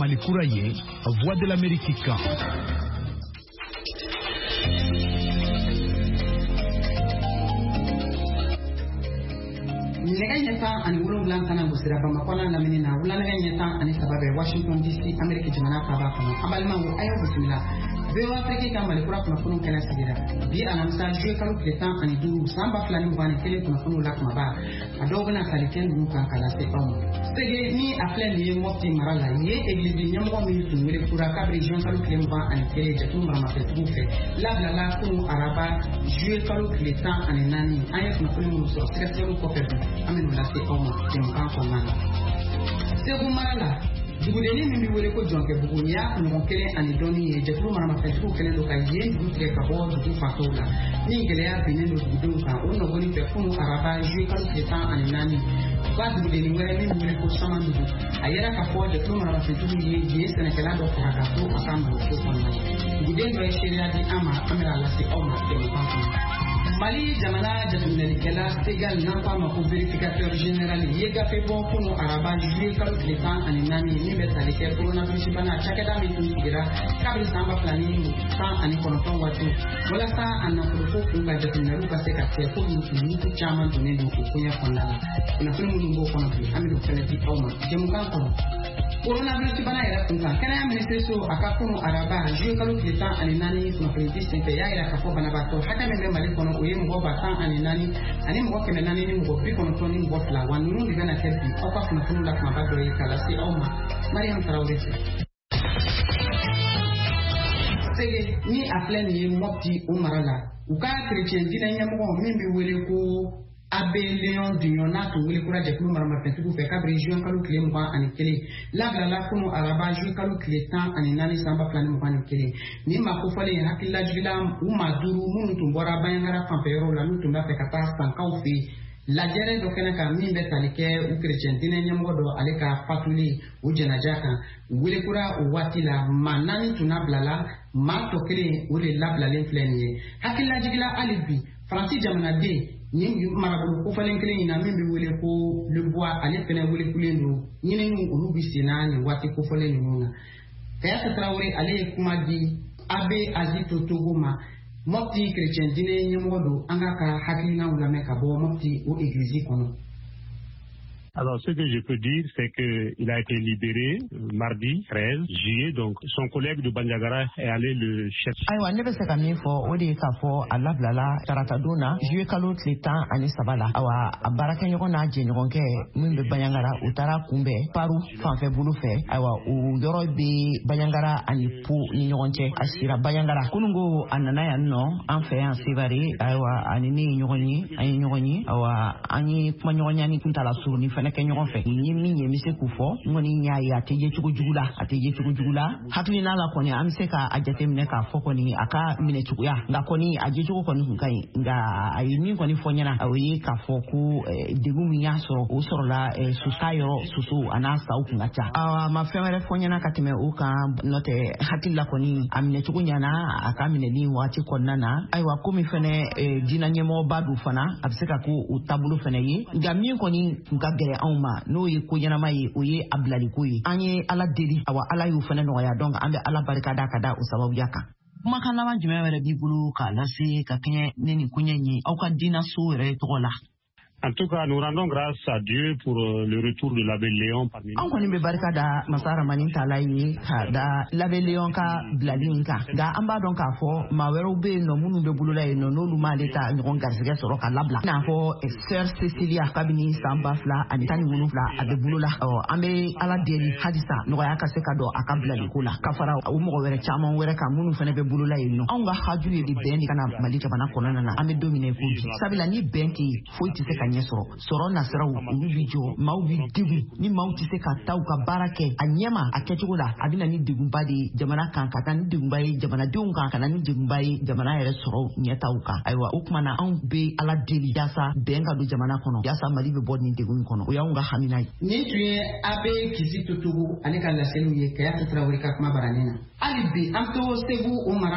Malikura ye, Voix de l'Amérique kan. Nɛgɛ ani wolonwula kana gosira Bamakɔ lamini na wulanaga ɲɛtan ani saba bɛ Washington DC Amérique jamana faaba kɔnɔ. An balimaw a y'aw bisimila. VOA Afrique ka Malikura kunnafoniw kɛnɛ sigira. Bi alamisa juillet kalo tile 15 san 2021 kunnafoniw la kumaba. A dɔw bɛna tali kɛ ninnu kan ka lase aw ma. Sege ni a filɛ nin ye Mopti mara la ye église ɲɛmɔgɔ min tun wele kura kabiri juin kalo tile 21 jɛkulu maramafɛntigiw fɛ. Labilala kunu araba juillet kalo tile 14 an ye kunnafoni minnu sɔrɔ sɛgɛsɛgɛliw kɔfɛ bi. An bɛ lase aw ma jɛmukan kɔnɔna na. Segu mara la dugudennin min bɛ wele ko Jɔnkɛbugu ni y'a ɲɔgɔn kelen ani dɔɔnin ye jɛkulu maramafɛntigiw kɛlen don ka yen dugu tigɛ ka bɔ dugu fatɔw la. Ni gɛlɛya binnen don dugudenw kan o nɔgɔnin fɛ kunu araba juillet kalo tile 14 ba dugudennin wɛrɛ min bɛ wele ko Samandugu a yɛrɛ ka fɔ jɛkulu maramafɛntigiw ye yen sɛnɛkɛla dɔ faga ka to a ka maloso kɔnɔna na. Duguden dɔ ye seereya di an ma an bɛna lase aw ma jɛmukan kɔnɔ. Mali jamana jateminɛlikɛla Segal n'an k'a ma ko vérificateur général ye gafe bɔ kunu araba juillet kalo tile 14 min bɛ tali kɛ coronavirus bana cakɛda min tun sigira kabiri san 2019 waati walasa a nafoloko kun ka jateminɛliw ka se ka kɛ ko mutu caman donnen don o koɲɛ kɔnɔna la. Kunnafoni minnu b'o kɔnɔ bi an bɛ fɛnɛ di aw ma jɛmukan kɔnɔ. Coronavirus bana yɛrɛ kun kan kɛnɛya minisiriso a ka kunu araba juillet kalo tile 14 kunnafoni di senfɛ y'a yira k'a fɔ banabaatɔ hakɛ min bɛ Mali kɔnɔ o ye mɔgɔ 104 ani mɔgɔ 400 ni mɔgɔ 92 wa ninnu de bɛna kɛ bi aw ka kunnafoniw la kumaba dɔ ye ka lase aw ma. Mariam Tarawele fɛ. Sege ni a filɛ nin ye Mopti o mara la u ka chrétien diinɛ ɲɛmɔgɔ min bɛ wele ko Abbé Léon Dunion n'a tun wele kura jɛkulu maramafɛntigiw fɛ kabiri juin kalo tile 21 labilala kunu araba juillet kalo tile 14 san 2021 ni ma kofɔlen ye hakililajigila u ma 5 minnu tun bɔra Baɲangara fanfɛyɔrɔw la n'u tun b'a fɛ ka taa sankaw fɛ lajɛrɛ dɔ kɛnɛ kan min bɛ tali kɛ u chrétien diinɛ ɲɛmɔgɔ dɔ ale ka fatuli o jɛnaja kan wele kura o waati la maa 4 tun nabilala maa tɔ kelen o de labilalen filɛ nin ye hakililajigila hali bi Faransi jamanaden ni marabolo kofalen kelen in na min bɛ wele ko Le Bois ale fɛnɛ wele kulen don ɲininiw olu bi senna nin waati kofalen ninnu na. Kayata Traoré ale ye kuma di Abbé Azito Togo ma Mopti chrétien diinɛ ɲɛmɔgɔ don an ka hakilinaw lamɛn ka bɔ Mopti o église kɔnɔ. Alors, ce que je peux dire, c'est qu'il a été libéré mardi 13 juillet. Donc, son collègue de Bandiagara est allé le chercher. Ayiwa, ne bɛ se ka min fɔ o de ye k'a fɔ a labilala tarata don na juillet kalo tile 13 la. Awa, a baarakɛɲɔgɔn n'a jɛɲɔgɔnkɛ min bɛ Bandiagara u taara kunbɛn Paru fanfɛ bolo fɛ. Ayiwa, o yɔrɔ bɛ Bandiagara ani Po ni ɲɔgɔn cɛ. A sira Bandiagara. Kunungo a nana yan nɔ an fɛ yan Sevare. Ayiwa, ani ne ye ɲɔgɔn ye, an ye ɲɔgɔn ye. Awa, an ye kuma ɲɔgɔnya ni kuntala suruni fɛnɛ kɛ ɲɔgɔn fɛ. Ni min ye mise k'u fɔ n kɔni y'a ye a tɛ ye cogo jugu la, a tɛ ye cogo jugu la. Hakilina la kɔni an bɛ se ka a jateminɛ k'a fɔ kɔni a ka minɛ cogoya nka kɔni a je cogo kɔni kun ka ɲi nka a ye min kɔni fɔ ɲɛna o ye k'a fɔ ko degun min y'a sɔrɔ o sɔrɔla susa yɔrɔ soso a n'a saw kun ka ca. A ma fɛn wɛrɛ fɔ ɲɛna ka tɛmɛ o kan n'o tɛ hakili la kɔni a minɛ cogo ɲɛna a ka minɛli waati kɔnɔna na. Ayiwa komi fɛnɛ diinɛ ɲɛmɔgɔba du fana a bɛ se ka ko o taabolo fɛnɛ ye nka min kɔni kun ka gɛrɛ anw ma n'o ye ko ɲɛnama ye o ye a bilaliko ye. An ye Ala deli awa Ala y'o fɛnɛ nɔgɔya donc an bɛ Ala barikada ka da o sababuya kan. Kumakan laban jumɛn wɛrɛ b'i bolo k'a lase ka kɛɲɛ ne nin koɲɛ in ye aw ka diinaso yɛrɛ tɔgɔ la? En tout cas, nous rendons grâce à Dieu pour le retour de l'abbé Léon parmi nous. An kɔni bɛ barika da Masa Ramani Taala ye ka da l'abbé Léon ka bilali in kan nka an b'a dɔn k'a fɔ maa wɛrɛw bɛ yen nɔ minnu bɛ bolola yen nɔ n'olu m'ale ta ɲɔgɔn garisɛgɛ sɔrɔ ka labila i n'a fɔ sœur Cécilia kabini san 2017 a bɛ bolola. An bɛ Ala deli halisa nɔgɔya ka se ka don a ka bilaliko la ka fara o mɔgɔ wɛrɛ caman wɛrɛ kan minnu fana bɛ bolola yen nɔ. Anw ka haju ye de bɛn de kana Mali jamana kɔnɔna na an bɛ don min na i ko bi sabula ni bɛn tɛ yen foyi tɛ se ka ɲɛ sɔrɔ nasiraw olu bi jɔ maaw bi degun ni maaw tɛ se ka taa u ka baara kɛ a ɲɛma a kɛcogo la a bɛ na ni degunba de ye jamana kan ka taa ni degunba ye jamanadenw kan ka na ni degunba ye jamana yɛrɛ sɔrɔ ɲɛtaw kan. Ayiwa o tuma na anw bɛ Ala deli yaasa bɛn ka don jamana kɔnɔ yaasa Mali bɛ bɔ nin degun in kɔnɔ o y'anw ka hamina ye. Nin tun ye Abbé Kizito Togo ale ka laseliw ye Kayatu Traoré ka kuma baranin na. Hali bi an to Segu o mara la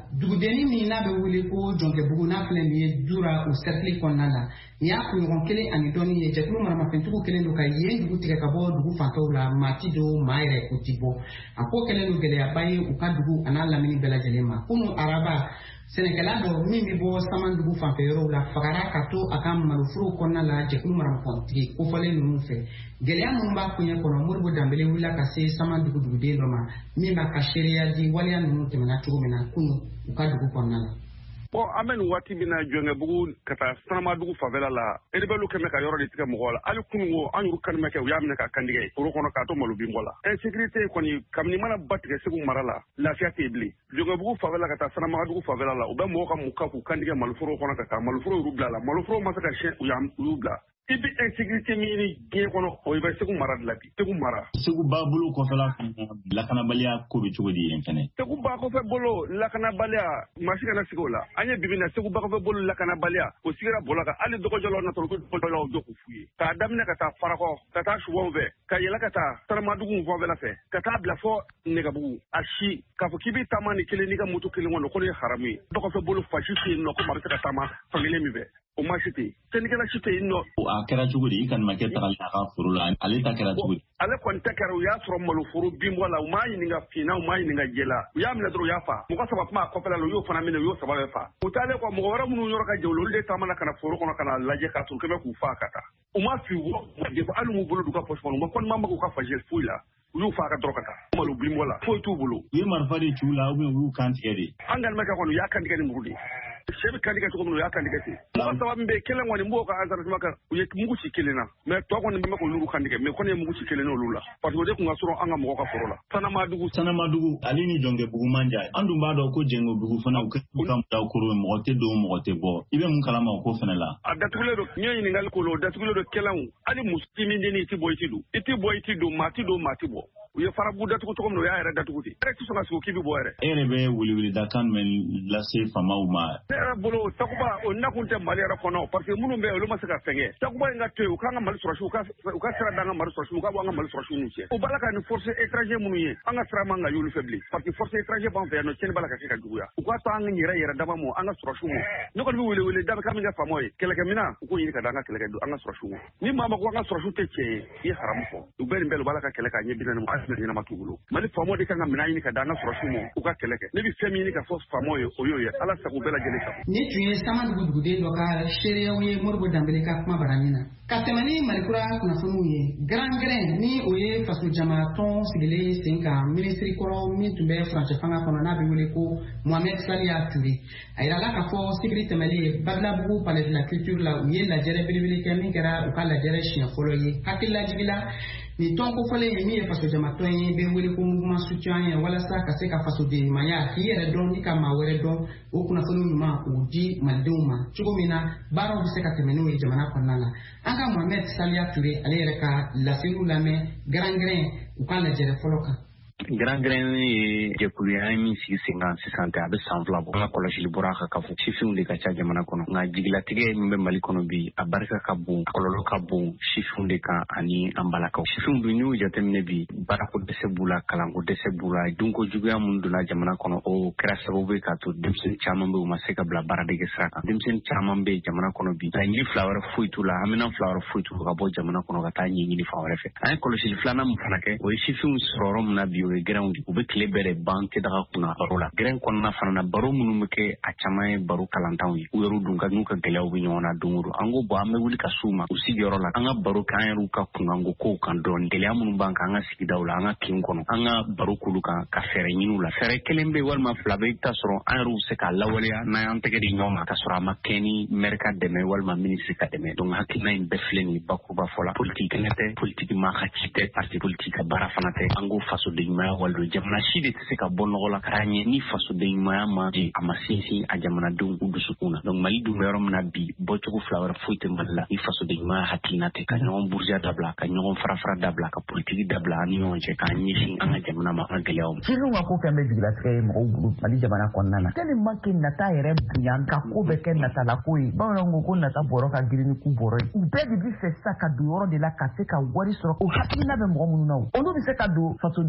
dugudeni min n'a bɛ wele ko Jɔnkɛbugu n'a filɛ nin ye Dura o cercle kɔnɔna la nin y'a kunɲɔgɔn kelen ani dɔɔni ye jɛkulu maramafɛntigiw kelen don ka yen dugu tigɛ ka bɔ dugu fantaw la maa ti don maa yɛrɛ o ti bɔ a ko kɛlen don gɛlɛyaba ye u ka dugu a n'a lamini bɛɛ lajɛlen ma kunu araba sɛnɛkɛla dɔ min bɛ bɔ Samandugu fanfɛ yɔrɔw la fagara ka to a ka maloforow kɔnɔna la jɛkulu maramafɛntigi kofɔlen ninnu fɛ gɛlɛya minnu b'a kuɲɛ kɔnɔ Modibo Danbele wulila ka se Samandugu duguden dɔ ma min b'a ka seereya di waleya ninnu tɛmɛna cogo min na kunu u ka dugu kɔnɔna la. Bon, an bɛ nin waati min na Jɔnkɛbugu ka taa Sanamadugu fanfɛla la rebelle kɛmɛ ka yɔrɔ de tigɛ mɔgɔw la hali kunungo an y'u kanimɛ kɛ u y'a minɛ ka kandigɛ foro kɔnɔ k'a to malo bin bɔ la insécurité kɔni kabini mana ba tigɛ Segu mara la lafiya tɛ bilen Jɔnkɛbugu fanfɛla ka taa Sanamadugu fanfɛla la u bɛ mɔgɔw ka muka k'u kandigɛ maloforo kɔnɔ ka taa maloforo y'u bila la maloforo ma se ka siɲɛ u y'u bila i bɛ insécurité min ni diɲɛ kɔnɔ o bɛ Segu mara de la bi Segu mara Segu ba bolo kɔfɛla lakanabaliya ko bɛ cogo di yen fɛnɛ Segu ba kɔfɛ bolo lakanabaliya masi kana sigi o la an ye bibi na Segu ba kɔfɛ bolo lakanabaliya o sigira bɔla kan hali dɔgɔjɔlaw natɔla ko dɔgɔjɔlaw jɔ k'u f'u ye k'a daminɛ ka taa Farakɔ ka taa Subaw fɛ ka yɛlɛ ka taa Sanamadugu fanfɛla fɛ ka taa bila fɔ Nɛgɛbugu a si k'a fɔ k'i bɛ taama ni kelen n'i ka moto kelen kɔnɔ ko ne ye haramu ye dɔgɔfɛ bolo fasi tɛ yen nɔ ko maa bɛ se ka taama fankelen min fɛ o ma si tɛ yen sɛnɛkɛla si tɛ yen nɔ. A kɛra cogo di i ka nin kɛ tagali a ka foro la ale ta kɛra cogo di. Ale kɔni ta kɛra u y'a sɔrɔ maloforo bin bɔ la u m'a ɲininka finna u m'a ɲininka jɛ la u y'a minɛ dɔrɔn u y'a fa mɔgɔ saba kuma a kɔfɛla la u y'o fana minɛ u y'o saba bɛɛ fa u taalen kɔ mɔgɔ wɛrɛ minnu yɔrɔ ka jan olu de taamana ka na foro kɔnɔ ka na lajɛ ka tun kɛmɛ k'u faa ka taa u ma fi wɔ hali m'u bolo d'u ka poche kɔnɔ u ma kɔni ma k'u ka fajɛ foyi la u y'u faa ka dɔrɔn ka taa malo bin bɔ la foyi t'u bolo. U ye marifa de ci u la u y'u kan tigɛ de. An kɔni kɔni u y'a kantigɛ ni muru de sɛ bɛ kantigɛ cogo min u y'a kantigɛ ten mɔgɔ saba min bɛ yen kelen kɔni b'o ka asarasima kan u ye mugu ci kelen na mais tɔ kɔni bɛ k'olu kantigɛ mais kɔni ye mugu ci kelen n'olu la parce que o de tun ka sɔrɔ an ka mɔgɔ ka foro la Sanamadugu ale ni Jɔnkɛbugu man jan an dun b'a dɔn ko Jɛngɛbugu fana u ka mɔgɔ mɔgɔ tɛ don mɔgɔ tɛ bɔ i bɛ mun kalama o ko fana la a datugulen don n ye ɲininkali k'o la o datugulen don kɛlɛnw hali muso min den i tɛ bɔ i tɛ don maa tɛ bɔ u ye farabu datugu cogo min u y'a yɛrɛ datugu ten e tɛ sɔn ka sigi k'i bɛ bɔ yɛrɛ. E yɛrɛ bɛ weleweledakan jumɛn lase faamaw ma. Ne yɛrɛ bolo Takuba o nakun tɛ Mali yɛrɛ kɔnɔ parce que minnu bɛ yen olu ma se ka fɛn kɛ Takuba in ka to yen u k'an ka Mali sɔrɔsiw u ka sira d'an ka Mali sɔrɔsiw u ka bɔ an ka Mali sɔrɔsiw n'u cɛ u b'a la ka ni force étranger minnu ye an ka sira man ka y'olu fɛ bilen parce que force étranger b'an fɛ yan nɔ cɛnni b'a la ka kɛ ka juguya u k'a to an ka yɛrɛ dama mɔ an ka sɔrɔsiw mɔ ne kɔni bɛ wele da bɛ ka min kɛ faamaw ye kɛlɛkɛminɛn u k'o ɲini ka d'an ka kɛlɛkɛ an ka sɔrɔsiw mɔ ni maa ma ko an ka sɔrɔsiw tɛ tiɲɛ ye i ye haramu fɔ u bɛɛ nin bɛɛ u b'a la ka kɛlɛ k'a ɲɛ bi naani ma hali ɲɛnama t'u bolo Mali faamaw de kan ka minɛn ɲini ka d'an ka sɔrɔsiw mɔ u ka kɛlɛ kɛ ne bɛ fɛn min ɲini ka fɔ faamaw ye o y'o ye Ala sago bɛɛ lajɛlen sago. Ni tun ye Samandugu duguden dɔ ka seereyaw ye Modibo Danbele ka kuma baranin na ka tɛmɛ ni Malikura kunnafoniw ye Grand-Grain ni o ye faso jama tɔn sigilen sen kan minisiri kɔrɔ min tun bɛ furancɛ fanga kɔnɔ n'a bɛ wele ko Mohamed Saliya Ture a yirala k'a fɔ sigiri tɛmɛlen Badilabugu Palais de la Culture la u ye lajɛrɛ belebele kɛ min kɛra u ka lajɛrɛ siɲɛ fɔlɔ ye hakililajigila nin tɔn kofɔlen ye min ye faso jamatɔn ye bɛ wele ko mouvement soutien ye walasa ka se ka fasoden ɲumanya k'i yɛrɛ dɔn ni ka maa wɛrɛ dɔn o kunnafoni ɲuman o di malidenw ma cogo min na baaraw bɛ se ka tɛmɛ n'o ye jamana kɔnɔna la an ka Mohamed Saliya Ture ale yɛrɛ ka laseliw lamɛn Grand-Grain u ka lajɛrɛ fɔlɔ kan. Grand-Grain ye jɛkulu ye an ye min sigi sen kan sisan tɛ a bɛ san 2 bɔ an ka kɔlɔsili bɔra a kan ka fɔ sifinw de ka ca jamana kɔnɔ nka jigilatigɛ min bɛ Mali kɔnɔ bi a barika ka bon a kɔlɔlɔ ka bon sifinw de kan ani an balakaw sifinw dun n'u jateminɛ bi baarako dɛsɛ b'u la kalanko dɛsɛ b'u la dunko juguya minnu donna jamana kɔnɔ o kɛra sababu ye k'a to denmisɛnnin caman bɛ u ma se ka bila baaradege sira kan denmisɛnnin caman bɛ jamana kɔnɔ bi laɲini fila wɛrɛ foyi t'u la hamina fila wɛrɛ foyi t'u ka bɔ jamana kɔnɔ ka taa ɲɛɲini fan wɛrɛ fɛ an ye kɔlɔsili filanan min fana kɛ o ye sifinw sɔrɔ yɔrɔ min na bi o ye gɛrɛnw de u bɛ tile bɛɛ de ban tɛ daga kunna baro la gɛrɛn kɔnɔna fana na baro minnu bɛ kɛ a caman ye baro kalantanw ye u yɛrɛ dun ka n'u ka gɛlɛyaw bɛ ɲɔgɔn na don o don an ko bɔn an bɛ wuli ka s'u ma u sigiyɔrɔ la an ka baro kɛ an yɛrɛw ka kunkanko kow kan dɔɔni gɛlɛya minnu b'an kan an ka sigidaw la an ka kin kɔnɔ an ka baro k'olu kan ka fɛɛrɛ ɲini u la fɛɛrɛ kelen bɛ walima fila bɛ i bɛ taa sɔrɔ an yɛrɛw bɛ se k'a lawaleya n'an y'an tɛgɛ di ɲɔgɔn ma ka sɔrɔ a ma kɛ ni maire ka dɛmɛ walima minisiri ka dɛmɛ donc hakilina in bɛɛ filɛ nin ye bakuruba fɔ la politique kɛnɛ tɛ politique maa ka ci tɛ parti politique ka baara fana tɛ an ko fasoden ɲumanya walido jamana si de tɛ se ka bɔ nɔgɔ la k'a ɲɛ ni fasoden ɲumanya ma di a ma sinsin a jamanadenw u dusukun na donc Mali dun bɛ yɔrɔ min na bi bɔcogo fila wɛrɛ foyi tɛ Mali la ni fasoden ɲumanya hakilina tɛ ka ɲɔgɔn buruja dabila ka ɲɔgɔn farafara dabila ka politique dabila an ni ɲɔgɔn cɛ k'an ɲɛsin an ka jamana ma an ka gɛlɛyaw ma. Sifinw ka ko fɛn bɛ jigilatigɛ ye mɔgɔw bolo Mali jamana kɔnɔna na tellement que nata yɛrɛ bonya ka ko bɛ kɛ natala ko ye bamananw ko ko nata bɔrɔ ka girin ni ku bɔrɔ ye u bɛɛ de bi fɛ sisan ka don yɔrɔ de la ka se ka wari sɔrɔ o hakilina bɛ mɔgɔ minnu na olu bɛ se ka don fasodenya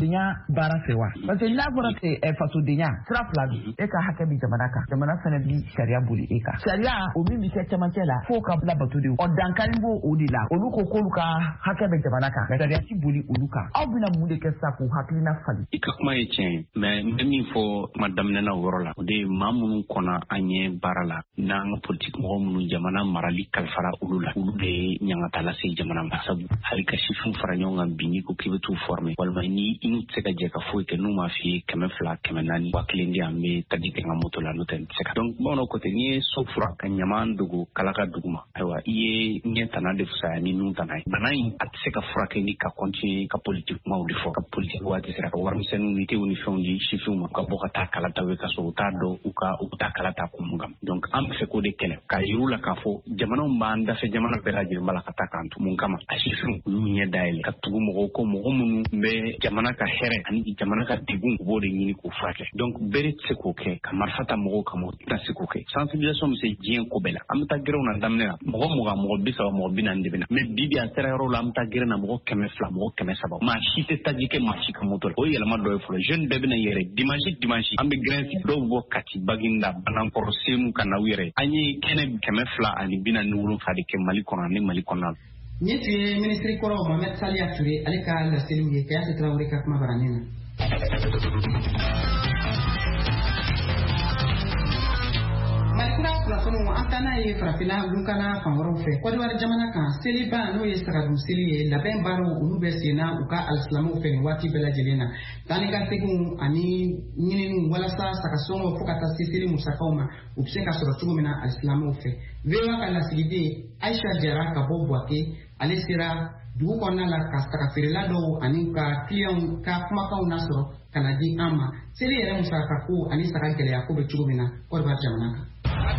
baara fɛ wa parce que n'a fɔra fasodenya sira fila don e ka hakɛ bi jamana kan jamana fana bi sariya boli e kan sariya o min bi kɛ cɛmancɛ la fo ka bila bato de o dankari b'o o de la olu ko k'olu ka hakɛ bɛ jamana kan sariya ti boli olu kan aw bɛna mun de kɛ sa k'u hakilina fali i ka kuma ye tiɲɛ mais n bɛ min fɔ kuma daminɛna o yɔrɔ la o de ye maa minnu kɔnɔ an ɲɛ baara la n'an ka politique mɔgɔ minnu jamana marali kalifara olu la olu de ye ɲangata lase jamana ma sabu hali ka sifin fara ɲɔgɔn kan bi n'i ko k'i bɛ t'u former walima ni i n'u tɛ se ka jɛ ka foyi kɛ n'u m'a f'i ye 200 400 1000 di an bɛ taji kɛ n ka moto la n'o tɛ n tɛ se ka donc bamananw ko ten n'i ye so fura ka ɲaman dogo kala ka dugu ma ayiwa i ye ɲɛ tana de fisaya ni nun tana ye bana in a tɛ se ka furakɛ ni ka continuer ka politique kumaw de fɔ ka politique waati sera ka warimisɛnninw ni tew ni fɛnw di sifinw ma ka bɔ ka taa kala ta ka sɔrɔ u t'a dɔn u taa kala ta kun mun kan donc an bɛ fɛ k'o de kɛlɛ k'a yir'u la k'a fɔ jamanaw b'an dafɛ jamana bɛɛ lajɛlen b'a la ka taa k'an to mun kama a sifinw u y'u ɲɛ dayɛlɛ ka tugu mɔgɔw ko mɔgɔ minnu bɛ jamana ka hɛrɛ ani jamana ka degun u b'o de ɲini k'o furakɛ donc bere tɛ se k'o kɛ ka marifa ta mɔgɔw kama o tɛna se k'o kɛ sensibilisation bɛ se diɲɛ ko bɛɛ la an bɛ taa gɛrɛw na daminɛ na mɔgɔ 20 mɔgɔ 30 mɔgɔ 40 de bɛ na mais bibi a sera yɔrɔ la an bɛ taa gɛrɛ na mɔgɔ 200 mɔgɔ 300 maa si tɛ taji kɛ maa si ka moto la o yɛlɛma dɔ ye fɔlɔ jeune bɛɛ bɛna yɛrɛ dimanche an bɛ gɛrɛn si dɔw bɔ Kati Baginda Banankɔrɔ Senu ka na u yɛrɛ an ye kɛnɛ 247 de kɛ Mali kɔnɔ ani Mali kɔnɔ ni tun ye ministre kɔrɔ Mohamed Saliya Ture ale ka laseliw ye Kayase Traoré ka kuma baranin na Malikura kunnafoniw an taa n'a ye farafinna gunkana fan wɛrɛw fɛ Côte d'Ivoire jamana kan seliba n'o ye sagadun seli ye labɛn baaraw olu bɛ senna u ka alisilamɛw fɛ nin waati bɛɛ lajɛlen na taa ni ka seginw ani ɲininiw walasa sagasɔngɔ fo ka taa se seli musakaw ma u bɛ se ka sɔrɔ cogo min na alisilamɛw fɛ VOA ka lasigiden Aisha Jara ka bɔ Buwake ale sera dugu kɔnɔna la ka sagafeerela dɔw ani ka clients ka kumakanw nasɔrɔ ka na di an ma seli yɛrɛ musaka ko ani saga gɛlɛya ko bɛ cogo min na Côte d'Ivoire jamana kan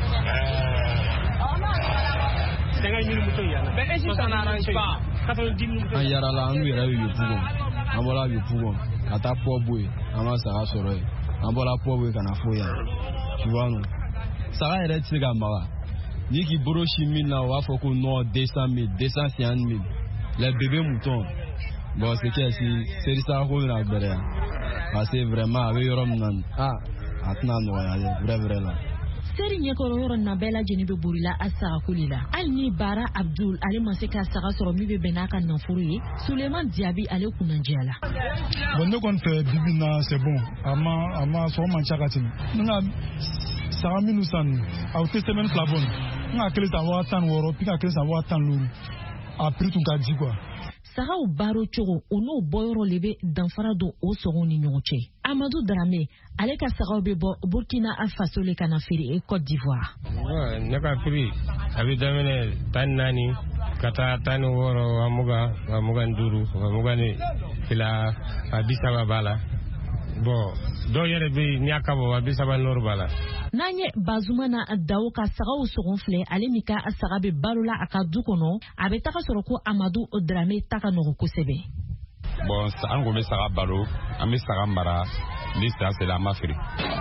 an yarala an yɛrɛ ye yopugo an bɔra yopugo ka taa pɔbu ye an ma saga sɔrɔ ye an bɔra pɔbu ye ka na fo yan tu vois non saga yɛrɛ tɛ se ka maga ni k'i bolo si min na o b'a fɔ ko non 200 000 250 000 les bébés moutons bon c'est que si seri saga ko bɛna gbɛrɛya parce que vraiment a bɛ yɔrɔ min na a tɛna nɔgɔya vrai la seri ɲɛkɔrɔ yɔrɔ na bɛɛ lajɛlen bɛ borila a sagakoli la hali ni Bara Abdul ale ma se ka saga sɔrɔ min bɛ bɛn n'a ka nafolo ye Suleiman Diaby ale kunnandiya la bon ne kɔni fɛ bibi na c'est bon a ma sɔn man ca ka tɛmɛ n ka saga minnu san aw tɛ semaine fila bɔ n ka kelen san 16 puis ka kelen san 15 a prix tun ka di quoi sagaw baro cogo o n'o bɔyɔrɔ le bɛ danfara don o sɔngɔw ni ɲɔgɔn cɛ Amadou Dramé ale ka sagaw bɛ bɔ Burkina Faso le ka na feere Côte d'Ivoire ne ka prix a bɛ daminɛ 14 ka taa 16 wa 25 wa 22 a 30 b'a la bon dɔw yɛrɛ bɛ n'i y'a ka bɔ a 30 nɔrɔ b'a la n'an ye Bazumana Dawo ka sagaw sɔgɔn filɛ ale ni ka saga bɛ balo la a ka du kɔnɔ a bɛ taga sɔrɔ ko Amadou Dramé ta ka nɔgɔ kosɛbɛ bon an ko bɛ saga balo an bɛ saga mara ni sa sera an b'a feere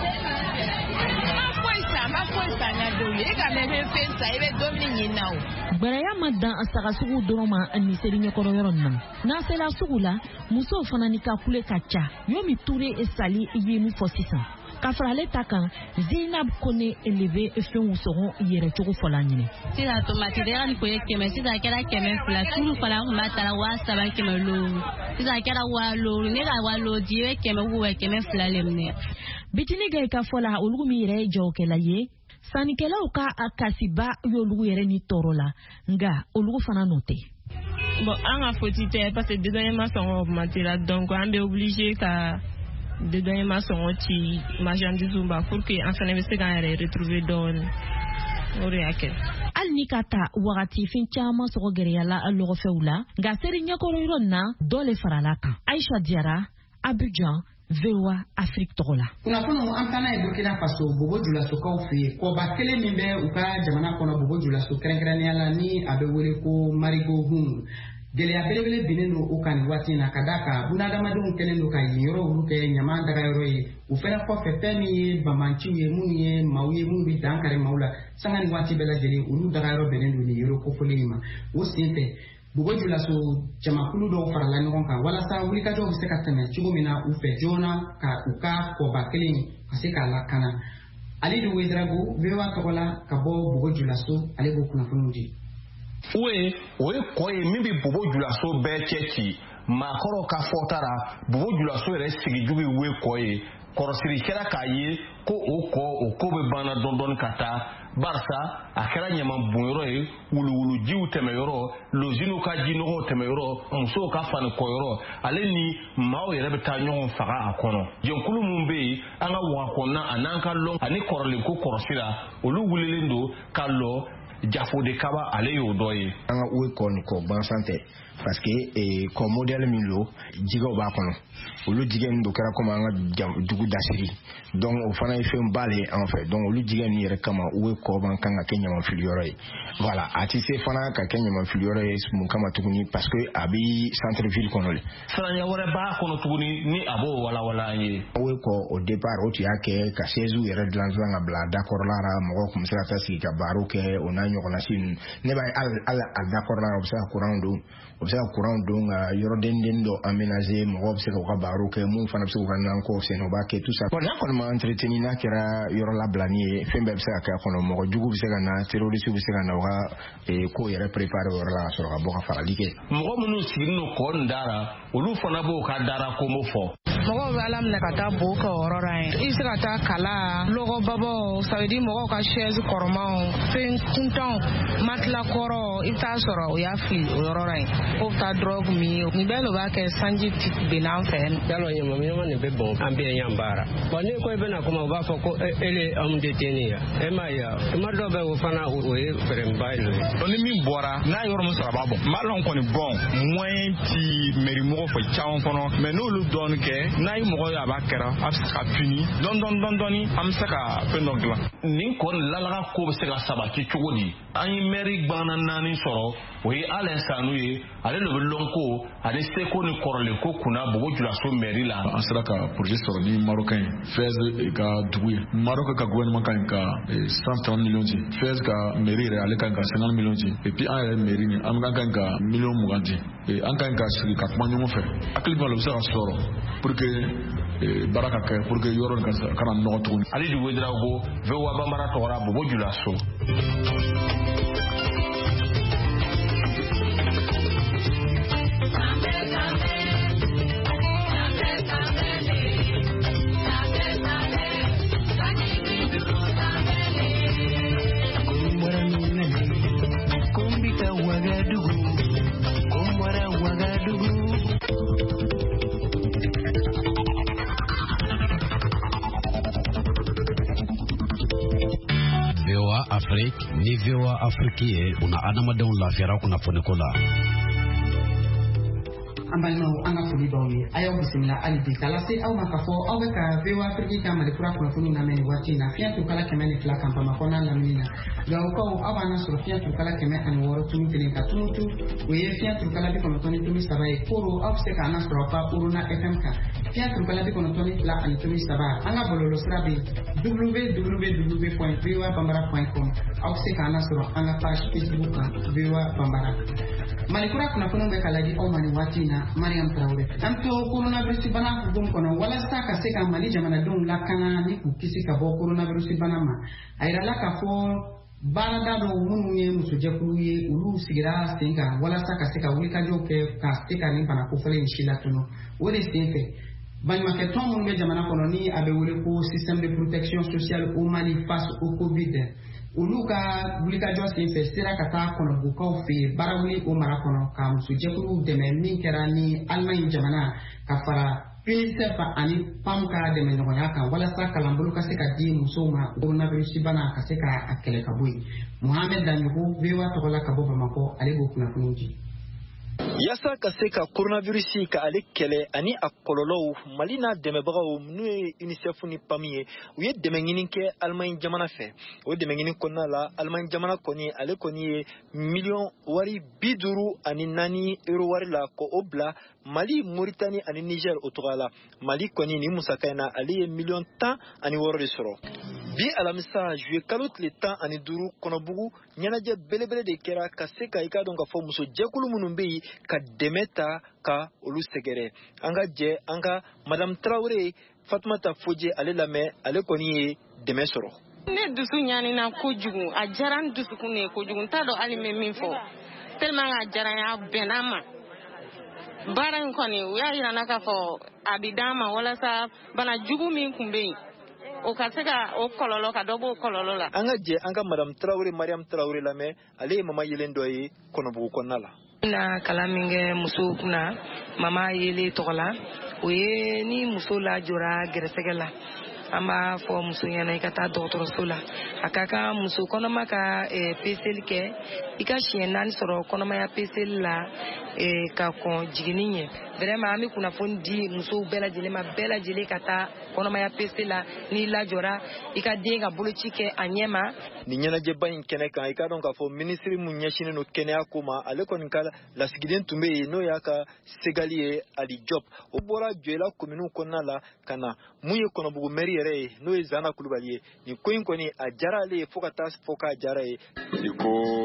gbɛrɛya ma dan saga sugu dɔrɔn ma ni seli ɲɛkɔrɔ yɔrɔ na n'an sela sugu la musow fana ni ka kule ka ca Yomi Ture Sali ye min fɔ sisan ka fara ale ta kan Zinab Kone eleve fɛnw sɔgɔn yɛrɛ cogo fɔla ɲini sisan tomati de ni ko ye 100 sisan kɛra 200 tulu fana kun b'a tara 700 lolu sisan kɛra 1 lolu ne ka 1 lolu di ye 100 ou 200 le minɛ bitini ga ka fɔla olugu mi yɛrɛ jawkɛla ye sanikɛlaw ka kasiba y'olugu yɛrɛ ni tɔɔrɔ la nga olugu fana n'o tɛ bon an ka foti tɛ parce que dédouanement sɔngɔ augmenté la donc an bɛ obligé ka dédouanement sɔngɔ ci marchandise ba pour que an fana bɛ se k'an yɛrɛ retrouver dɔɔni o de y'a kɛ hali ni ka ta wagati fɛn caman sɔgɔ gɛrɛya la lɔgɔfɛw la nka seri ɲɛkɔrɔ yɔrɔ na dɔ le farala kan Aisha Diarra Abidjan VOA Afrique tɔgɔ la kunnafoniw an taa n'a ye Burkina Faso Bobo Julasokaw fɛ yen kɔba kelen min bɛ u ka jamana kɔnɔ Bobo Julaso kɛrɛnkɛrɛnnenya la ni a bɛ wele ko Marigo Hun gɛlɛya belebele binnen don u kan nin waati in na ka d'a kan bunadamadenw kɛlen don ka yen yɔrɔ olu kɛ ɲama dagayɔrɔ ye u fɛnɛ kɔfɛ fɛn min ye bamanciw ye minnu ye maaw ye minnu bɛ dankari maaw la sanga ni waati bɛɛ lajɛlen olu dagayɔrɔ bɛnnen don nin yɔrɔ kofɔlen in ma o sen fɛ bugo julaso jamakulu dɔw farala ɲɔgɔn kan walasa wulikajɔw bɛ se ka tɛmɛ cogo min na u fɛ joona ka u ka kɔba kelen ka se k'a lakana. Alidu Wedrago VOA tɔgɔ la ka bɔ bugo julaso ale b'o kunnafoniw di. o ye kɔ ye min bɛ bugo julaso bɛɛ cɛ ci maakɔrɔw ka fɔta la bugo julaso yɛrɛ sigijugu ye kɔ ye kɔrɔsiri kɛra k'a ye ko o ko bɛ banna dɔɔni ka taa barisa a kɛra ɲaman bɔnyɔrɔ ye wuluwulujiw tɛmɛyɔrɔ loziniw ka jinɔgɔw tɛmɛyɔrɔ musow ka fani kɔyɔrɔ ale ni maaw yɛrɛ bɛ taa ɲɔgɔn faga a kɔnɔ jɛnkulu min bɛ yen an ka wakɔnna a n'an ka lɔn ani kɔrɔlenko kɔrɔsira olu wulilen don ka lɔ jafo de kaba ale y'o dɔ ye an ka uwe kɔ ni kɔ gansan tɛ parce que kɔ modèle min lo jigɛw b'a kɔnɔ olu jigɛ nin do kɛra comme an ka dugu dasiri donc o fana ye fɛn ba le an fɛ donc olu jigɛ nin yɛrɛ kama uwe kɔ ban kan ka kɛ ɲamanfili yɔrɔ ye voilà a ti se fana ka kɛ ɲamanfili yɔrɔ ye mun kama tuguni parce que a bi centre ville kɔnɔ le saranya wɛrɛ b'a kɔnɔ tuguni ni a b'o walawala an ye uwe kɔ au départ o tun y'a kɛ ka siège yɛrɛ dilan ka bila d'accord la mɔgɔw kun bɛ se ka taa sigi ka baro kɛ o n'a ɲɔgɔnna si ninnu ne b'a ye hali a d'accord la o bɛ se ka courant don o bɛ se ka courant don ka yɔrɔ den dɔ aménager mɔgɔw bɛ se ka baro kɛ mun fana bɛ se ka nan ko sen o b'a kɛ tout ça bon n'a kɔni ma entretenu n'a kɛra yɔrɔ labilani ye fɛn bɛɛ bɛ se ka kɛ a kɔnɔ mɔgɔ jugu bɛ se ka na terroriste bɛ se ka na u ka ko yɛrɛ préparer o yɔrɔ la ka sɔrɔ ka bɔ ka farali kɛ mɔgɔ minnu sigilen don kɔ nin dara olu fana b'o ka dara komo fɔ mɔgɔw bɛ ala minɛ ka taa bo kɛ o yɔrɔ la yen i bɛ se ka taa kala lɔgɔbabaw ça veut dire mɔgɔw ka chaise kɔrɔmaw fɛn kuntanw matelas kɔrɔ i bɛ taa sɔrɔ o y'a fili o yɔrɔ la yen o bɛ taa drogue min nin bɛɛ de b'a kɛ sanji bɛnna an fɛ yalɔ ɲamanɲaman de bɛ bɔn an bɛɛ yan baara bon ni ko i bɛna kuma u b'a fɔ ko ele homme détenu ya e m'a ye tuma dɔw bɛ o fana o ye fɛrɛnba ye ni min bɔra n'a yɔrɔ min sɔrɔ a b'a bɔ n b'a dɔn kɔni bɔn moyen ti mairie mɔgɔ fɛ caman kɔnɔ mais n'olu dɔɔni kɛ n'a ye mɔgɔ ye a b'a kɛra a bɛ se ka puni dɔɔni an bɛ se ka fɛn dɔ dilan nin kɔni lalaga ko bɛ se ka sabati cogo di an ye maire gbana 4 sɔrɔ o ye Alain Sanu ye ale de bɛ lɔnko ani seko ni kɔrɔlenko kunna bugo julaso mairie la an sera ka projet sɔrɔ ni Marocain Fez ka dugu ye Maroc ka gouvernement kan ka 130 millions di Fez ka mairie yɛrɛ ale kan ka 50 millions di et puis an yɛrɛ mairie ni an kan ka million 20 di an kan ka sigi ka kuma ɲɔgɔn fɛ hakili bɛ se ka sɔrɔ pour que baara ka kɛ pour que yɔrɔ in kana nɔgɔ tuguni Alidu Wedrago VOA Bambara tɔgɔra bugo julaso Afrique ni VOA Afrique ye una adamadenw lafiyara kunnafoniko la an balimaw an ka foli b'aw ye a y'aw bisimila hali bi k'a lase aw ma k'a fɔ aw bɛ ka VOA Afrique ka Malikura kunnafoni lamɛn nin waati in na fiɲɛ tukala 102 kan Bamakɔ n'a lamini na Gawokaw aw b'an sɔrɔ fiɲɛ tukala 106 tunu kelen ka tunu tu o ye fiɲɛ tukala 93 ye Koro aw bɛ se k'an sɔrɔ ka Uruna FM kan fiɲɛ tukala 92.3 an ka bɔlɔlɔ sira bɛ www.voabambara.com aw bɛ se k'an sɔrɔ an ka page Facebook kan VOA Bambara Malikura kunnafoni bɛ ka ladi aw ma nin waati in na Mariam Traoré an to coronavirus bana hukum kɔnɔ walasa ka se ka Mali jamanadenw lakana ni k'u kisi ka bɔ coronavirus bana ma a yirala k'a fɔ baarada dɔw minnu ye musojɛkulu ye olu sigira sen kan walasa ka se ka wulikajɔw kɛ ka se ka nin bana kofɔlen in si latunu o de sen fɛ baɲumankɛ tɔn minnu bɛ jamana kɔnɔ ni a bɛ wele ko système de protection sociale au Mali face au Covid olu ka wulikajɔ sen fɛ sera ka taa kɔnɔbukaw fɛ yen baara wuli o mara kɔnɔ ka musojɛkuluw dɛmɛ min kɛra ni Allemagne jamana ka fara UNICEF ani PAM ka dɛmɛɲɔgɔnya kan walasa kalanbolo ka se ka di musow ma coronavirus bana ka se ka a kɛlɛ ka bɔ yen Mohamed Danyogo VOA tɔgɔ la ka bɔ Bamakɔ ale b'o kunnafoniw di Yasa ka se ka coronavirus ka ale kɛlɛ ani a kɔlɔlɔw Mali n'a dɛmɛbagaw n'u ye UNICEF ni PAM ye u ye dɛmɛ ɲini kɛ Allemagne jamana fɛ o dɛmɛ ɲini kɔnɔna la Allemagne jamana kɔni ale kɔni ye million wari 54 euro wari la ko o bila Mali, Mauritanie ani Niger o toga la Mali kɔni ni musaka in na ale ye million 16 de sɔrɔ bi alamisa juillet kalo tile 15 Kɔnɔbugu ɲɛnajɛ belebele de kɛra ka se ka i ka dɔn ka fɔ muso jɛkulu minnu bɛ yen ka dɛmɛ ta ka olu sɛgɛrɛ. An ka jɛ an ka Madame Traoré Fatumata Fodje ale lamɛn, ale kɔni ye dɛmɛ sɔrɔ. Ne dusu ɲanina kojugu, a diyara n dusukun ye kojugu, n t'a dɔn hali n bɛ min fɔ tellement a diyara n ye, a bɛnna ma. Baara in kɔni u y'a yira n na k'a fɔ a bɛ d'an ma walasa bana jugu min tun bɛ yen o ka se ka o kɔlɔlɔ ka dɔ bɔ o kɔlɔlɔ la. An ka jɛ an ka Madame Traoré Mariam Traoré lamɛn, ale ye mama yelen dɔ ye Kɔnɔbugu kɔnɔna la. Na kalan min kɛ musow kunna mama yelen tɔgɔ la, o ye ni muso lajɔra gɛrɛsɛgɛ la an b'a fɔ muso ɲɛna i ka taa dɔgɔtɔrɔso la. A ka kan muso kɔnɔma ka peseli kɛ, i ka siɲɛ 4 sɔrɔ kɔnɔmaya peseli la ka kɔn jiginni ɲɛ. Vraiment an bɛ kunnafoni di musow bɛɛ lajɛlen ma, bɛɛ lajɛlen ka taa kɔnɔmaya peseli la. N'i lajɔra i ka den ka boloci kɛ a ɲɛ ma. Ni ɲɛnajɛba in kɛnɛ kan i ka dɔn k'a fɔ ministre mun ɲɛsinnen don kɛnɛya ko ma, ale kɔni ka lasigiden tun bɛ yen n'o y'a ka segali ye Ali Diop. O bɔra Joyila commune kɔnɔna la ka na mun ye Kɔnɔbugu mairie yɛrɛ ye n'o ye Zana Kulubali ye. Ni ko in kɔni a diyara ale ye fo ka taa fɔ k'a diyara ye. I ko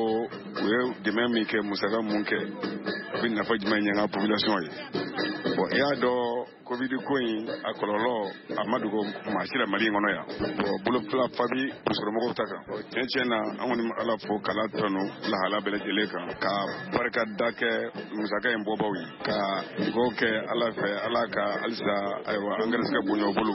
u ye dɛmɛ min kɛ, musaka mun kɛ, a bɛ nafa jumɛn ɲɛ an ka population ye. Bon i y'a dɔn Covid ko in a kɔlɔlɔ a ma dogo maa si la Mali in kɔnɔ yan. Bon bolofila fa bi musokɔrɔmɔgɔw ta kan. Tiɲɛ tiɲɛ na an kɔni Ala fo k'Ala tɔnɔ lahala bɛɛ lajɛlen kan, ka barikada kɛ musaka in bɔbaw ye, ka dugawu kɛ Ala fɛ Ala ka halisa ayiwa an garisigɛ bonya u bolo.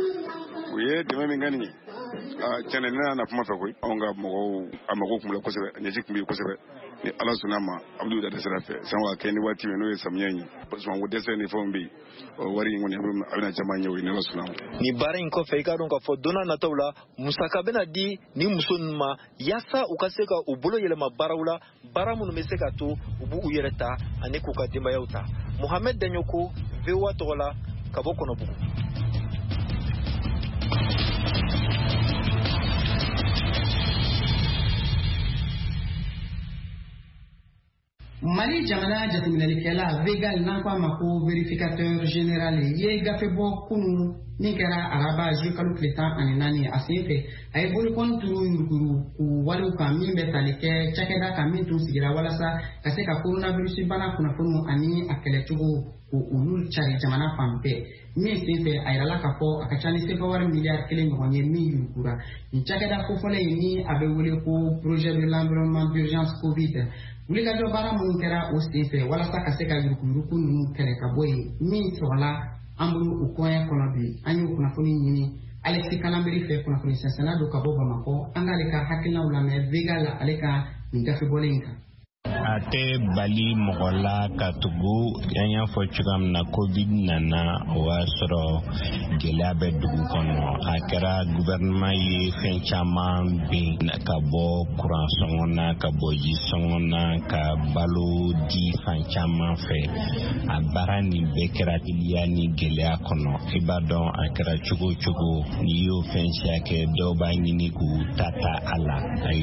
U ye dɛmɛ min kɛ nin ye tiɲɛ na ne y'a na kuma fɛ koyi, anw ka mɔgɔw a mago kun bɛ kosɛbɛ, a ɲɛji kun bɛ kosɛbɛ. Ni Ala sɔnna ma a bɛ da sira fɛ san wa kɛ ni waati min n'o ye samiya in ye, sɔngɔ dɛsɛ ni fɛnw bɛ yen, wari in kɔni a bɛna caman ɲɛ o ye, ni Ala sɔnna ma. Ni baara in kɔfɛ i ka dɔn k'a fɔ don n'a nataw la musaka bɛna di ni muso ninnu ma yaasa u ka se ka u bolo yɛlɛma baaraw la, baara minnu bɛ se ka to u b'u yɛrɛ ta ani k'u ka denbayaw ta. Mohamed Daɲoko, VOA tɔgɔ la, ka bɔ Kɔnɔbugu. Mali jamana jateminɛlikɛla Vegal n'an k'a ma ko vérificateur général ye gafe bɔ kunu min kɛra araba juillet kalo tile 14 a sen fɛ a ye bolokɔni turu yuruguyurugu k'u wariw kan min bɛ tali kɛ cakɛda kan min tun sigira walasa ka se ka coronavirus bana kunnafoniw ani a kɛlɛcogo olu cari jamana fan bɛɛ. Min sen fɛ a yirala k'a fɔ a ka ca ni sefa wari miliyari 1 ɲɔgɔn ye min yurugura. Nin cakɛda kofɔlen in ni a bɛ wele ko projet de l'environnement d'urgence Covid. Wulikajɔ baara minnu kɛra o sen fɛ walasa ka se ka yuruguyurugu ninnu kɛlɛ ka bɔ yen min sɔrɔla an bolo o kɔɲɛ kɔnɔ bi. An y'o kunnafoni ɲini Alexis Kanambiri fɛ kunnafoni sɛnsɛnna don ka bɔ Bamakɔ. An k'ale ka hakilinaw lamɛn Vega la ale ka nin gafe bɔlen in kan. A tɛ bali mɔgɔ la ka tugu an y'a fɔ cogoya min na Covid nana o y'a sɔrɔ gɛlɛya bɛ dugu kɔnɔ. A kɛra gouvernement ye fɛn caman bin ka bɔ kuran sɔngɔ na, ka bɔ ji sɔngɔ na, ka balo di fan caman fɛ. A baara nin bɛɛ kɛra teliya ni gɛlɛya kɔnɔ. I b'a dɔn a kɛra cogo o cogo n'i y'o fɛn siya kɛ dɔw b'a ɲini k'u ta a la.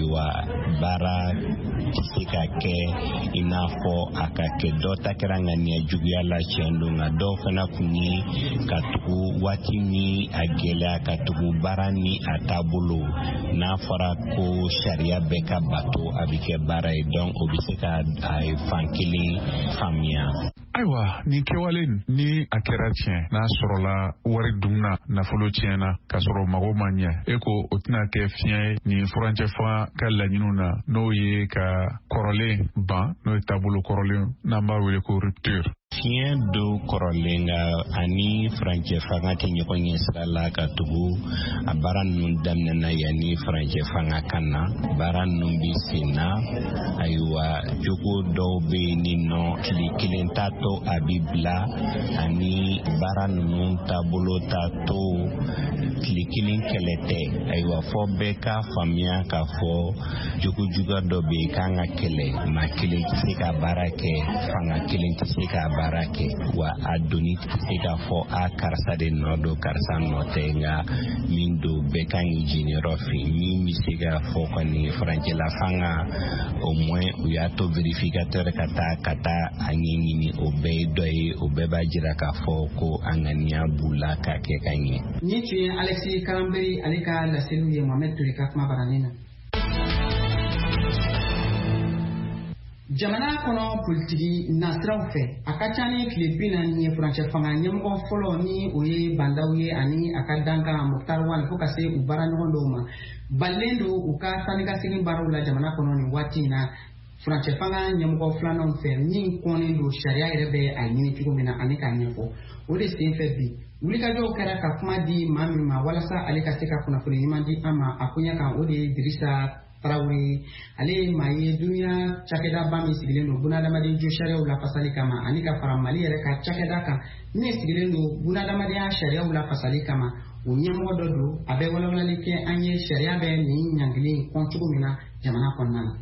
Ayiwa baara tɛ se ka kɛ i n'a fɔ a ka kɛ dɔ ta kɛra ŋaniya juguya la tiɲɛ don nka dɔw fana kun ye ka tugu waati ni a gɛlɛya ka tugu baara ni a taabolo n'a fɔra ko sariya bɛɛ ka bato a bɛ kɛ baara ye donc o bɛ se ka fan kelen faamuya. Ayiwa nin kɛwale ni a kɛra tiɲɛ n'a sɔrɔla wari dunna nafolo tiɲɛna k'a sɔrɔ mago ma ɲɛ e ko o tɛna kɛ fiɲɛ ni furancɛ fanga ka laɲiniw na n'o ye ka kɔrɔlen ban n'o ye taabolo kɔrɔlen n'an b'a wele ko rupture. Fiɲɛ do kɔrɔlen nka ani furancɛ fanga tɛ ɲɔgɔn ɲɛ sira la ka tugu a baara ninnu daminɛna yanni furancɛ fanga ka na baara ninnu bɛ sen na ayiwa jogo dɔw bɛ yen ni nɔ tile kelen t'a to a bɛ bila ani baara ninnu taabolo t'a to tile kelen kɛlɛ tɛ ayiwa fɔ bɛɛ ka faamuya k'a fɔ jogo juguya dɔ bɛ yen k'an ka kɛlɛ maa kelen tɛ se ka baara kɛ fanga kelen tɛ se ka baara barake wa adoni ega fo a karsa de nodo karsa notenga mindo bekangi junior fi mi siga fo koni Frangela fanga au moins uya to verificateur kata anyingi ni obedoy obeba jira ka fo ko angania bula ka ke kanyi ni tu Alexis Kalamberi alika la cellule ya Mohamed Touré kakma baranina jamana kono politiki nasraw fɛ a ka ca ni tile 40 ye furancɛ fanga ɲɛmɔgɔ fɔlɔ ni o ye bandaw ye ani a ka danka Moktar Wane fo ka se u baara ɲɔgɔn dɔw ma balilen don u ka tani ka segin baaraw la jamana kɔnɔ nin waati in na furancɛ fanga ɲɛmɔgɔ filananw fɛ min kɔnnen don sariya yɛrɛ bɛ a ɲini cogo min na ani k'a ɲɛfɔ o de sen fɛ bi wulikajɔw kɛra ka kuma di maa min ma walasa ale ka se ka kunnafoni ɲuman di an ma a koɲa kan o de ye Dirisa Traoré ale ye maa ye duniya cakɛda ba min sigilen don bunadamaden jo sariyaw lafasali kama ani ka fara Mali yɛrɛ ka cakɛda kan min sigilen don bunadamadenya sariyaw lafasali kama o ɲɛmɔgɔ dɔ don a bɛ walawalali kɛ an ye sariya bɛ nin ɲangili kɔn cogo min na jamana kɔnɔna na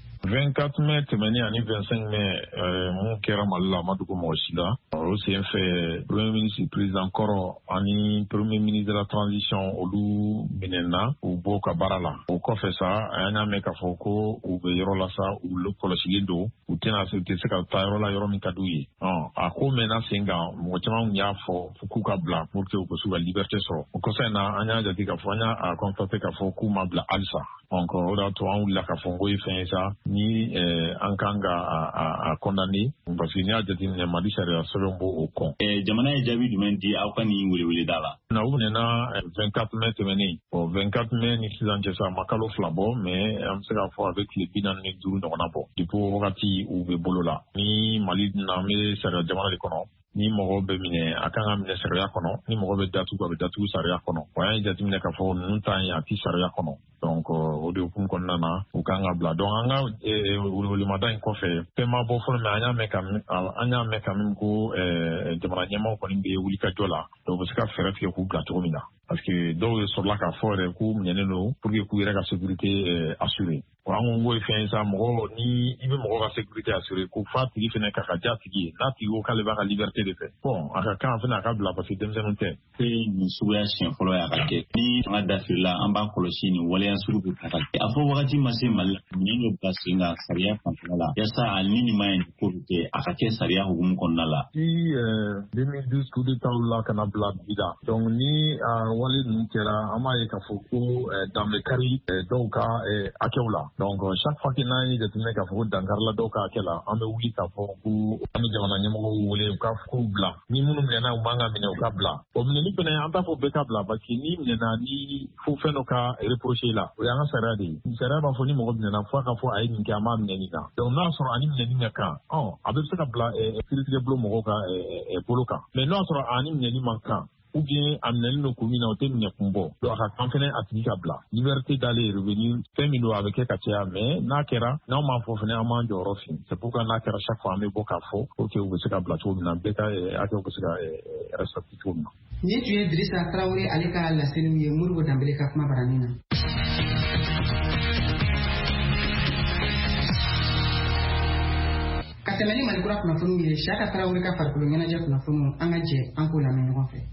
24 mai tɛmɛni ani 25 mai mun kɛra Mali la ma dugu mɔgɔ si la o sen fɛ premier ministre président kɔrɔ ani premier ministre de la transition olu minɛna u bɔ ka baara la o kɔfɛ sa a y'a mɛn k'a fɔ ko u bɛ yɔrɔ la sa u kɔlɔsilen don u tɛ se ka taa yɔrɔ la yɔrɔ min ka d'u ye a ko mɛnna sen kan mɔgɔ caman y'a fɔ k'u ka bila pour que u ka se ka liberté sɔrɔ o kɔfɛ na an y'a jate k'a fɔ an y'a constaté k'a fɔ k'u ma bila halisa donc o de y'a to an wulila k'a fɔ ko ye fɛn ye sa ni an kan ka a condamné parce que n'i y'a jateminɛ Mali sariya sɛbɛn b'o o kɔn. Jamana ye jaabi jumɛn di aw ka nin weleweleda la? Na u minɛna 24 mai tɛmɛnen 24 mai ni sisan cɛ sa a ma kalo 2 bɔ mais an bɛ se k'a fɔ a bɛ tile 45 ɲɔgɔnna bɔ depuis wagati u bɛ bolo la ni Mali na an bɛ sariya jamana de kɔnɔ ni mɔgɔ bɛ minɛ a kan ka minɛ sariya kɔnɔ ni mɔgɔ bɛ datugu a bɛ datugu sariya kɔnɔ wa an ye jateminɛ k'a fɔ ninnu ta ye a ti sariya kɔnɔ donc o de hukumu kɔnɔna na u kan ka bila donc an ka welemada in kɔfɛ fɛn ma bɔ fɔlɔ mais an y'a mɛn ka min ko jamana ɲɛmaaw kɔni bɛ wulikajɔ la donc u bɛ se ka fɛɛrɛ tigɛ k'u bila cogo min na parce que dɔw ye sɔrɔla k'a fɔ yɛrɛ k'u minɛnen don pour que k'u yɛrɛ ka sécurité assurée an ko n ko ye fɛn ye sa mɔgɔ ni i bɛ mɔgɔ ka sécurité assurée ko f'a tigi fɛnɛ ka ka diya tigi ye n'a tigi ko k'ale b'a ka liberté de fɛ bon a ka kan fɛnɛ a ka bila parce que denmisɛnninw tɛ. Nin suguya siɲɛ fɔlɔ y'a ka kɛ ni fanga dafirila an b'a kɔlɔsi nin waleya sugu bɛ ka kɛ a fɔ wagati ma se Mali la nin bɛ bila sen kan sariya fanfɛla la yaasa hali ni nin ma ɲi ko bɛ kɛ a ka kɛ sariya hukumu kɔnɔna la. Ni 2012 coup d'état la kana bila bi la donc ni wale ninnu kɛra an b'a ye k'a fɔ ko danbekari dɔw ka hakɛw la donc chaque fois que n'an ye jateminɛ k'a fɔ ko dankarila dɔw ka hakɛ la an bɛ wuli k'a fɔ ko an bɛ jamana ɲɛmɔgɔw wele u ka kow bila ni minnu minɛna u man ka minɛ u ka bila o minɛni fɛnɛ an t'a fɔ bɛɛ ka bila parce que ni minɛna ni fo fɛn dɔ ka reproché la o y'an ka sariya de ye sariya b'a fɔ ni mɔgɔ minɛna fo a ka fɔ a ye nin kɛ an b'a minɛ nin kan donc n'a sɔrɔ ani minɛni ka kan a bɛ se ka bila kiiritigɛbolo mɔgɔw ka bolo kan mais n'a sɔrɔ ani minɛni man kan ou bien a minɛni don kun min na o tɛ minɛ kun bɔ donc a ka kan fɛnɛ a tigi ka bila liberté d'aller et revenir fɛn min don a bɛ kɛ ka caya mais n'a kɛra n'anw m'a fɔ fɛnɛ an b'an jɔyɔrɔ fin c'est pourquoi n'a kɛra chaque fois an bɛ bɔ k'a fɔ pour que u bɛ se ka bila cogo min na bɛɛ ka hakɛw bɛ se ka respecter cogo min na. Ni tun ye Dirisa Traoré ale ka laseliw ye Modibo Dembele ka kuma baranin na. Ka tɛmɛ ni Malikura kunnafoniw ye Siyaka Traoré ka farikolo ɲɛnajɛ kunnafoniw an ka jɛ an k'o lamɛn ɲɔgɔn fɛ.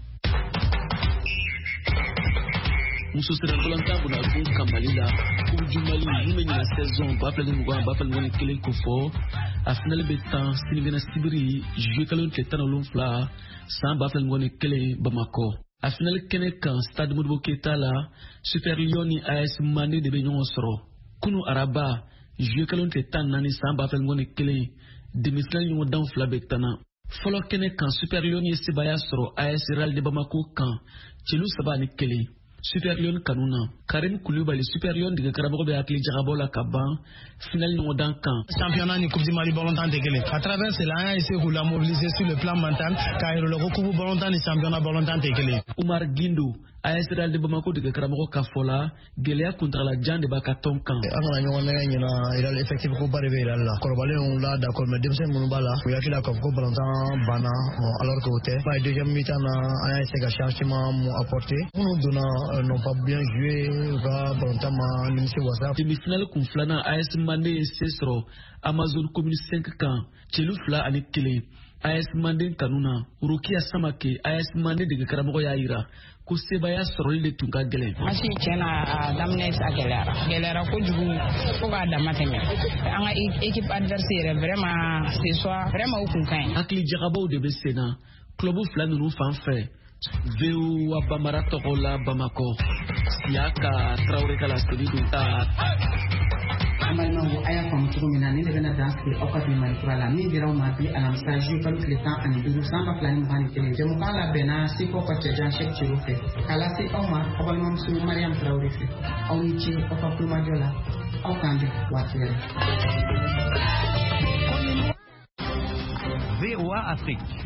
muso sera volontaire buna kun kamali la coupe du Mali mun bɛ ɲina saison ba fila ni mugan ba fila ni kelen ko fɔ a finale bɛ tan sinigɛnɛ sibiri juillet kalo tile 17 san ba fila ni kelen Bamako a finale kɛnɛ kan stade Modibo Keita la Super Lion ni AS Mande de bɛ ɲɔgɔn sɔrɔ kunu araba juillet kalo tile 14 san ba fila ni kelen demi-finale ɲɔgɔn dan fila bɛ tanna fɔlɔ kɛnɛ kan Super Lion ye sebaya sɔrɔ AS Real de Bamako kan celu 3-1 Super Lion kanuna Karim Koulibaly Super Lion de karamɔgɔ bɛ hakili jagabɔ la ka ban finale ɲɔgɔndan kan championnat ni coupe du Mali ballon-tan tɛ kelen à travers cela an y'a essayé k'u la mobiliser sur le plan mental k'a yir'u la ko coupe ballon-tan ni championnat ballon-tan tɛ kelen. Umar Gindo AS Real de Bamako de karamɔgɔ ka fɔ la gɛlɛya kuntagalajan de b'a ka tɔn kan. An kana ɲɔgɔn nɛgɛ ɲina Real effectif ko ba de bɛ Real la kɔrɔbalenw la d'accord mais denmisɛnnin minnu b'a la u hakili la k'a fɔ ko ballon-tan banna alors que o tɛ. Ba ye deuxième mi-temps na an y'a essayé ka changement mun apporter minnu donna n'ont pas bien joué u ka ballon-tan ma nimisi wasa. Demi-finale kun filanan AS Mande ye se sɔrɔ Amazon Commune 5 kan celu 2-1 AS Mandé kanuna Urukia Samake AS Mandé de karamɔgɔ y'a yira ko sebaya sɔrɔli de tun ka gɛlɛn. Masi tiɲɛna a daminɛ a gɛlɛyara kojugu fo k'a dama tɛmɛ an ka équipe adversaire yɛrɛ vraiment u kun ka ɲi. Hakili jagabaw de bɛ sen na club fila ninnu fan fɛ VO wa Bamara tɔgɔ la Bamako Siaka Traoré kala Sedidu ta Amalmango aya faamu cogo min na ni de bɛna dan sigi aw ka bi Malikura la min diraw ma bi alamisa ju kalo tile 15 san 2021 jɛmukan labɛnna Seko ka cɛjan Cheick Thilo fɛ k'a lase aw ma aw balimamuso Mariam Traoré fɛ aw ni ce aw ka kulomajɔ la aw k'an bɛn waati wɛrɛ. VOA Afrique